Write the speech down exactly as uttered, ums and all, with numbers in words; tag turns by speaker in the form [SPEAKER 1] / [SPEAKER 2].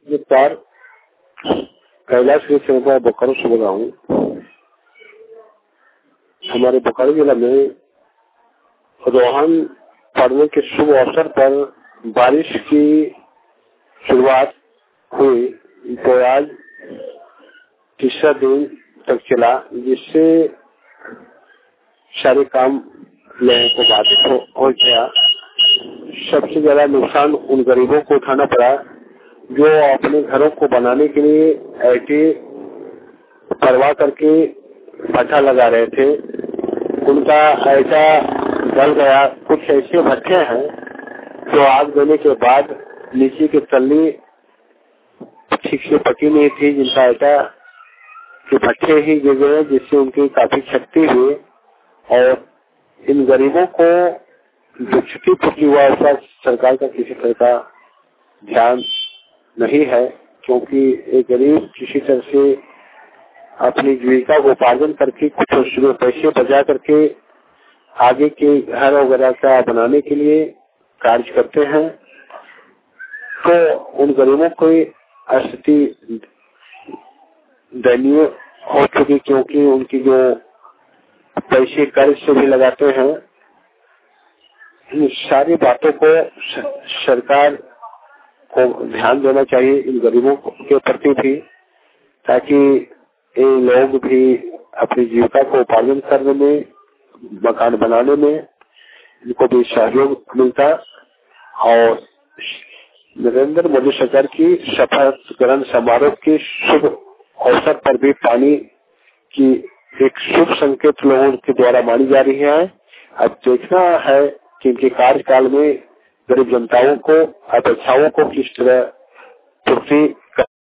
[SPEAKER 1] नमस्कार, कैलाश के बोकारो से बोल रहा हूँ। हमारे बोकारो जिला में रोहन पड़ने के शुभ अवसर पर बारिश की शुरुआत हुई, तो आज तीसरा दिन तक चला, जिससे सारे काम लोगों को बाधित हो, हो गया। सबसे ज्यादा नुकसान उन गरीबों को उठाना पड़ा जो अपने घरों को बनाने के लिए ऐसे परवाह करके भट्ठा लगा रहे थे। उनका ऐसा जल गया। कुछ ऐसे भट्ठे हैं जो आग देने के बाद नीचे की तल्ली ठीक से पकी नहीं थी, जिनका ऐसा कि भट्ठे ही गिर गए, जिससे उनकी काफी क्षति हुई। और इन गरीबों को जो क्षति हुआ उसका सरकार का किसी तरह का ध्यान नहीं है, क्योंकि एक गरीब किसी तरह से अपनी जीविका को उपार्जन करके कुछ उसमें पैसे बचा करके आगे के घर वगैरह का बनाने के लिए कार्य करते हैं। तो उन गरीबों की स्थिति दयनीय हो चुकी, क्योंकि उनकी जो पैसे कर्ज से भी लगाते हैं। इन सारी बातों को सरकार को ध्यान देना चाहिए, इन गरीबों के प्रति भी, ताकि ये लोग भी अपनी जीविका को उपार्जन करने में, मकान बनाने में इनको भी सहयोग मिलता। और नरेंद्र मोदी सरकार की शपथ ग्रहण समारोह के शुभ अवसर पर भी पानी की एक शुभ संकेत लोगों के द्वारा मानी जा रही है। अब देखना है कि इनके कार्यकाल में गरीब जनताओं को, अपेक्षाओं को किस तरह पूर्ति